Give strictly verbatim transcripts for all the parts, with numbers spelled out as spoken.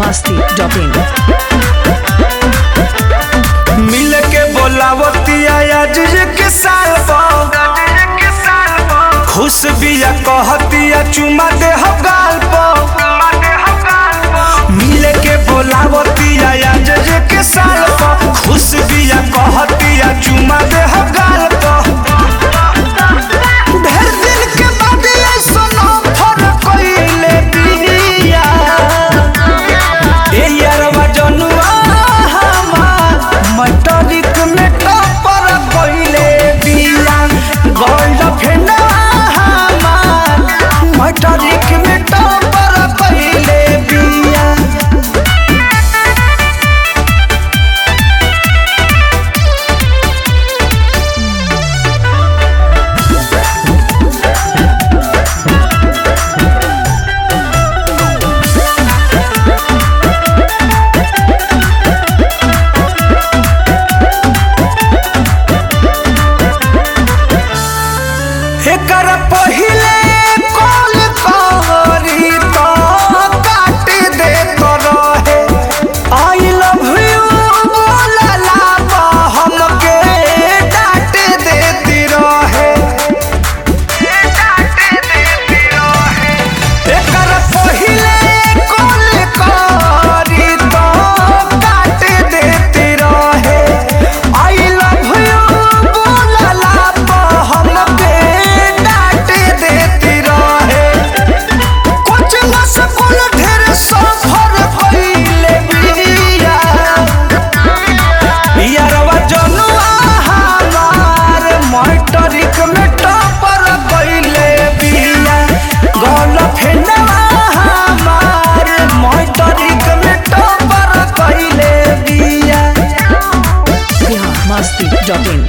मस्ती dot इन। मिल के बोलावतिया आज के साल खुश बिया कहतिया चुमा दे हो गाल मिल के बोलावतिया आज के साल खुश बिया कहतिया चुमा दे हो गाल ढेर दिन के बाद सुनो फरक कइले बिया ए यारवा जनुआ मैट्रिक में टॉपर कइले बिया गोल्ड फेना हमार मैट्रिक में टॉपर कइले बिया। एकर पहिले कॉल करी तो काट दे तो रहे आई लव यू बोलला तो हमके डांट देती रहे एकर पहिले कॉल करी तो काट देती रहे आई लव यू बोलला तो हमके मैट्रिक में टॉपर कइले बिया गोल फेनवा हमार मैट्रिक में टॉपर कइले बिया। Bihar Masti dot in.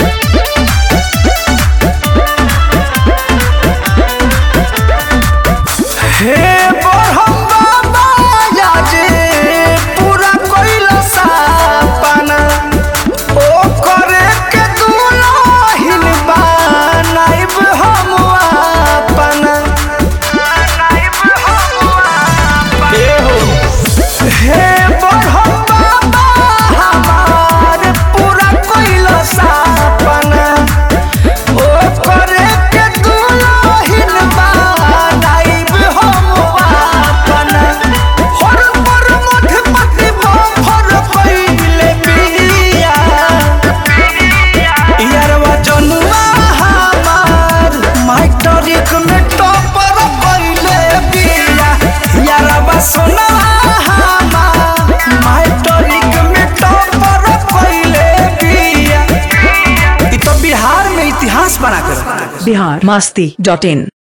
हे बरहम बाबा याजे पूरा कइला सपना ओ करे के दुल्हन बनाइब हम अपना हे हो हे बरहम बाबा हमार पूरा कइला सपना ओ करे के दुल्हन बनाइब हम अपना हर पर मठ पति भर कइले बिया यारवा जनुआ हमार मैट्रिक में टॉपर कइले बिया यारवा सोना हमार मैट्रिक में टॉपर कइले बिया। इ तो बिहार में इतिहास बना कर बिहार मस्ती डॉट इन।